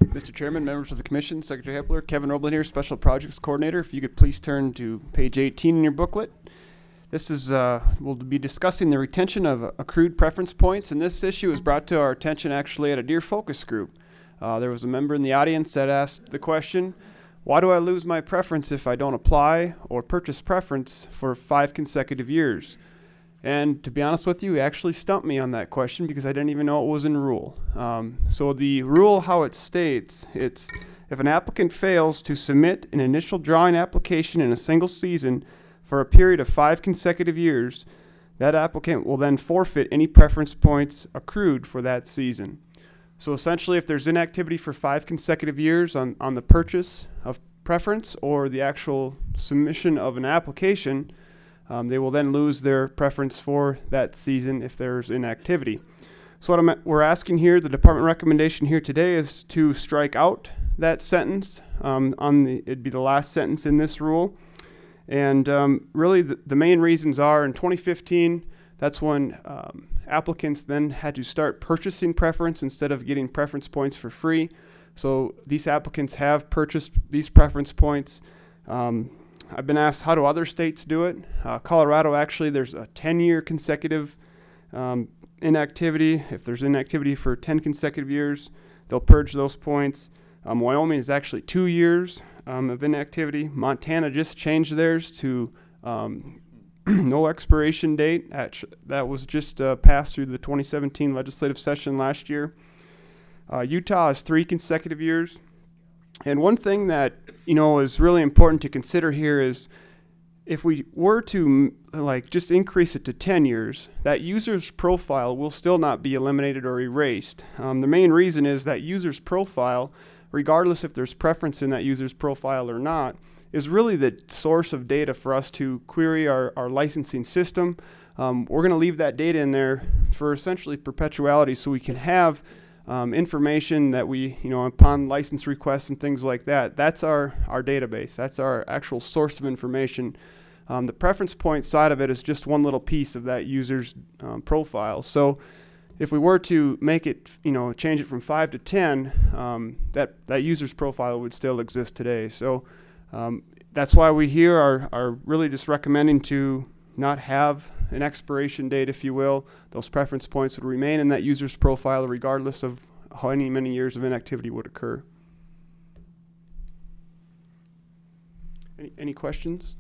Mr. Chairman, members of the Commission, Secretary Hepler, Kevin Roblin here, Special Projects Coordinator. If you could please turn to page 18 in your booklet. This is, we'll be discussing the retention of accrued preference points, and this issue was brought to our attention actually at a Deer focus group. There was a member in the audience that asked the question, why do I lose my preference if I don't apply or purchase preference for 5 consecutive years? And to be honest with you, he actually stumped me on that question because I didn't even know it was in rule. So the rule, how it states, it's if an applicant fails to submit an initial drawing application in a single season for a period of 5 consecutive years, that applicant will then forfeit any preference points accrued for that season. So essentially, if there's inactivity for 5 consecutive years on the purchase of preference or the actual submission of an application, they will then lose their preference for that season if there's inactivity. So what we're asking here, the department recommendation here today is to strike out that sentence. It'd be the last sentence in this rule. And really the main reasons are in 2015, that's when applicants then had to start purchasing preference instead of getting preference points for free. So these applicants have purchased these preference points. I've been asked, how do other states do it? Colorado, actually, there's a 10-year consecutive inactivity. If there's inactivity for 10 consecutive years, they'll purge those points. Wyoming is actually 2 years of inactivity. Montana just changed theirs to no expiration date. That was just passed through the 2017 legislative session last year. Utah is 3 consecutive years. And one thing that, is really important to consider here is if we were to just increase it to 10 years, that user's profile will still not be eliminated or erased. The main reason is that user's profile, regardless if there's preference in that user's profile or not, is really the source of data for us to query our licensing system. We're going to leave that data in there for essentially perpetuality so we can have information that we, upon license requests and things like that, that's our database. That's our actual source of information. The preference point side of it is just one little piece of that user's profile. So if we were to make it, change it from 5 to 10, that user's profile would still exist today. So that's why we here are really just recommending to not have an expiration date, if you will. Those preference points would remain in that user's profile regardless of how many years of inactivity would occur. Any questions?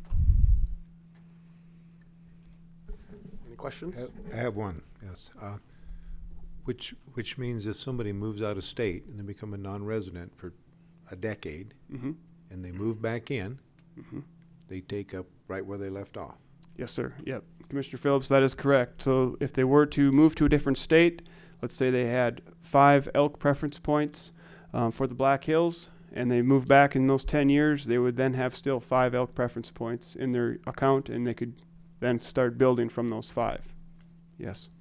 Any questions? I have one, yes. Which means if somebody moves out of state and they become a non-resident for a decade, Mm-hmm. and they move back in, Mm-hmm. they take up right where they left off. Yes, sir. Yep. Commissioner Phillips, that is correct. So if they were to move to a different state, let's say they had 5 elk preference points for the Black Hills, and they moved back in those 10 years, they would then have still 5 elk preference points in their account, and they could then start building from those 5. Yes.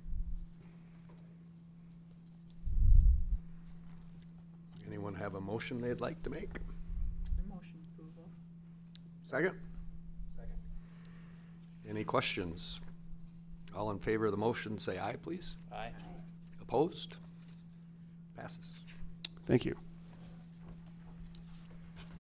Anyone have a motion they'd like to make? Motion approval. Second? Second. Any questions? All in favor of the motion, say aye, please. Aye. Opposed? Passes. Thank you.